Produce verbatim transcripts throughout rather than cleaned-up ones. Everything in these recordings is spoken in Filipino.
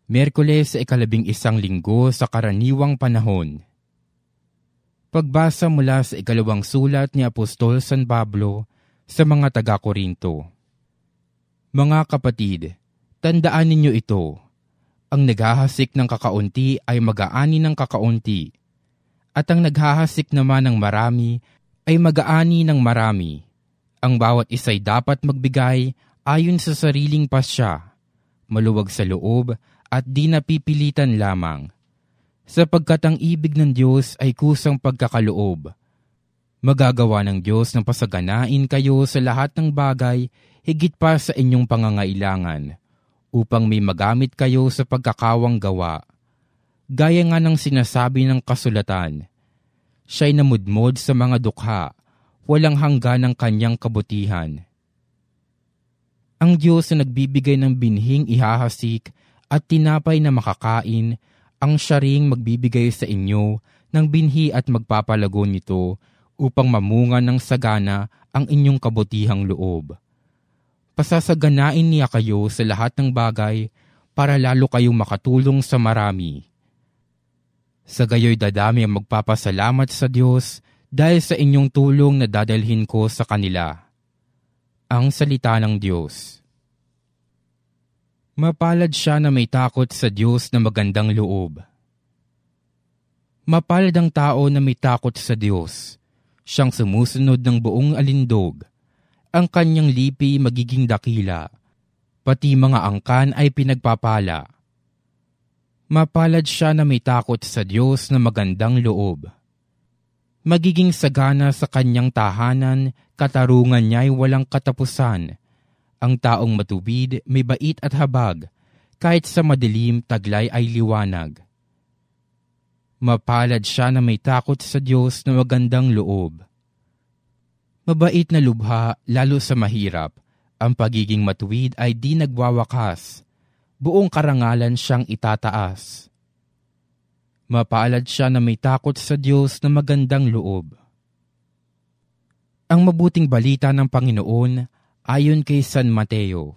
Miyerkules sa ikalabing isang linggo sa karaniwang panahon. Pagbasa mula sa ikalawang sulat ni Apostol San Pablo sa mga taga-Korinto. Mga kapatid, tandaan ninyo ito. Ang naghahasik ng kakaunti ay mag-aani ng kakaunti, at ang naghahasik naman ng marami ay mag-aani ng marami. Ang bawat isa'y dapat magbigay ayon sa sariling pasya, maluwag sa loob, at di napipilitan lamang, sapagkat ang ibig ng Diyos ay kusang pagkakaloob. Magagawa ng Diyos ng pasaganain kayo sa lahat ng bagay higit pa sa inyong pangangailangan, upang may magamit kayo sa pagkakawang gawa. Gaya nga ng sinasabi ng kasulatan, siya'y namudmod sa mga dukha, walang hanggan ng kanyang kabutihan. Ang Diyos na nagbibigay ng binhing ihahasik at tinapay na makakain, ang siya ring magbibigay sa inyo ng binhi at magpapalago nito upang mamunga ng sagana ang inyong kabutihang loob. Pasasaganain niya kayo sa lahat ng bagay para lalo kayong makatulong sa marami. Sa gayoy dadami ang magpapasalamat sa Diyos dahil sa inyong tulong na dadalhin ko sa kanila. Ang salita ng Diyos. Mapalad siya na may takot sa Diyos na magandang loob. Mapalad ang tao na may takot sa Diyos, siyang sumusunod ng buong alindog. Ang kanyang lipi magiging dakila, pati mga angkan ay pinagpapala. Mapalad siya na may takot sa Diyos na magandang loob. Magiging sagana sa kanyang tahanan, katarungan niya'y walang katapusan. Ang taong matubid may bait at habag, kahit sa madilim taglay ay liwanag. Mapalad siya na may takot sa Diyos na magandang loob. Mabait na lubha lalo sa mahirap, ang pagiging matuwid ay di nagwawakas, buong karangalan siyang itataas. Mapalad siya na may takot sa Diyos na magandang loob. Ang mabuting balita ng Panginoon ayon kay San Mateo.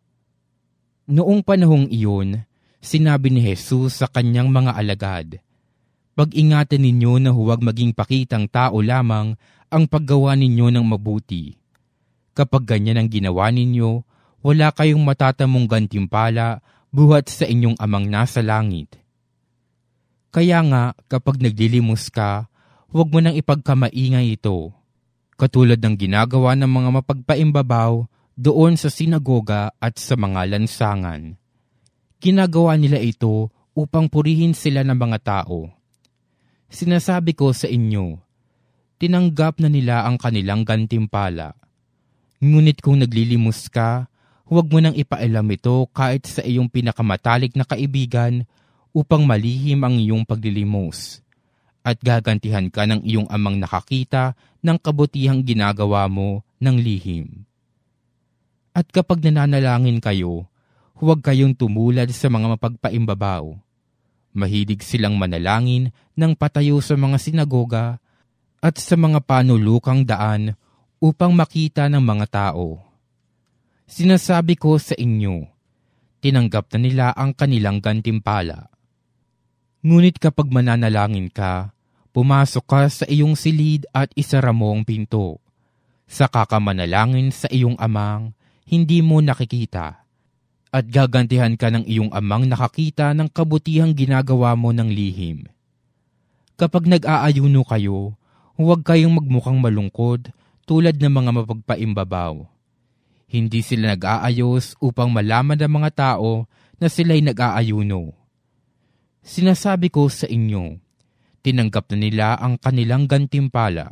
Noong panahong iyon, sinabi ni Jesus sa kanyang mga alagad, pag-ingatan ninyo na huwag maging pakitang tao lamang ang paggawa ninyo ng mabuti. Kapag ganyan ang ginawa ninyo, wala kayong matatamong gantimpala buhat sa inyong amang nasa langit. Kaya nga, kapag naglilimos ka, huwag mo nang ipagkamaingay ito, katulad ng ginagawa ng mga mapagpaimbabaw doon sa sinagoga at sa mga lansangan. Ginagawa nila ito upang purihin sila ng mga tao. Sinasabi ko sa inyo, tinanggap na nila ang kanilang gantimpala. Ngunit kung naglilimos ka, huwag mo nang ipaalam ito kahit sa iyong pinakamatalik na kaibigan upang malihim ang iyong paglilimos, at gagantihan ka ng iyong amang nakakita ng kabutihang ginagawa mo ng lihim. At kapag nananalangin kayo, huwag kayong tumulad sa mga mapagpaimbabaw. Mahilig silang manalangin ng patayo sa mga sinagoga at sa mga panulukang daan upang makita ng mga tao. Sinasabi ko sa inyo, tinanggap na nila ang kanilang gantimpala. Ngunit kapag mananalangin ka, pumasok ka sa iyong silid at isara mo ang pinto. Saka ka manalangin sa iyong amang hindi mo nakikita, at gagantihan ka ng iyong amang nakakita ng kabutihang ginagawa mo ng lihim. Kapag nag-aayuno kayo, huwag kayong magmukhang malungkod tulad ng mga mapagpaimbabaw. Hindi sila nag-aayos upang malaman ng mga tao na sila'y nag-aayuno. Sinasabi ko sa inyo, tinanggap na nila ang kanilang gantimpala.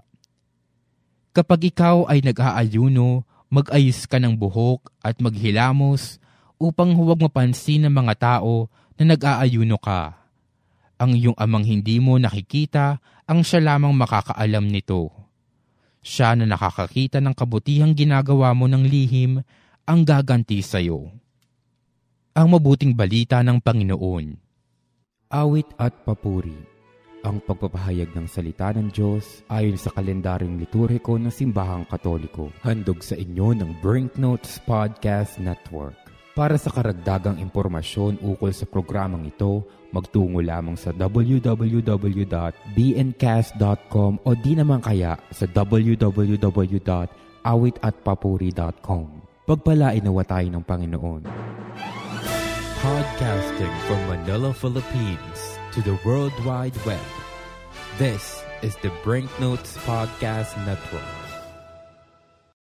Kapag ikaw ay nag-aayuno, mag-ayos ka ng buhok at maghilamos upang huwag mapansin ng mga tao na nag-aayuno ka. Ang iyong amang hindi mo nakikita, ang siya lamang makakaalam nito. Siya na nakakakita ng kabutihang ginagawa mo ng lihim, ang gaganti sa iyo. Ang mabuting balita ng Panginoon. Awit at papuri. Ang pagpapahayag ng salita ng Diyos ayon sa kalendaryong liturhiko ng Simbahang Katoliko. Handog sa inyo ng Brinknotes Podcast Network. Para sa karagdagang impormasyon ukol sa programang ito, magtungo lamang sa w w w dot b n cast dot com o di naman kaya sa w w w dot awit at papuri dot com. Pagpalain nawa tayo ng Panginoon. Podcasting from Manila, Philippines to the World Wide Web. This is the Brinknotes Podcast Network.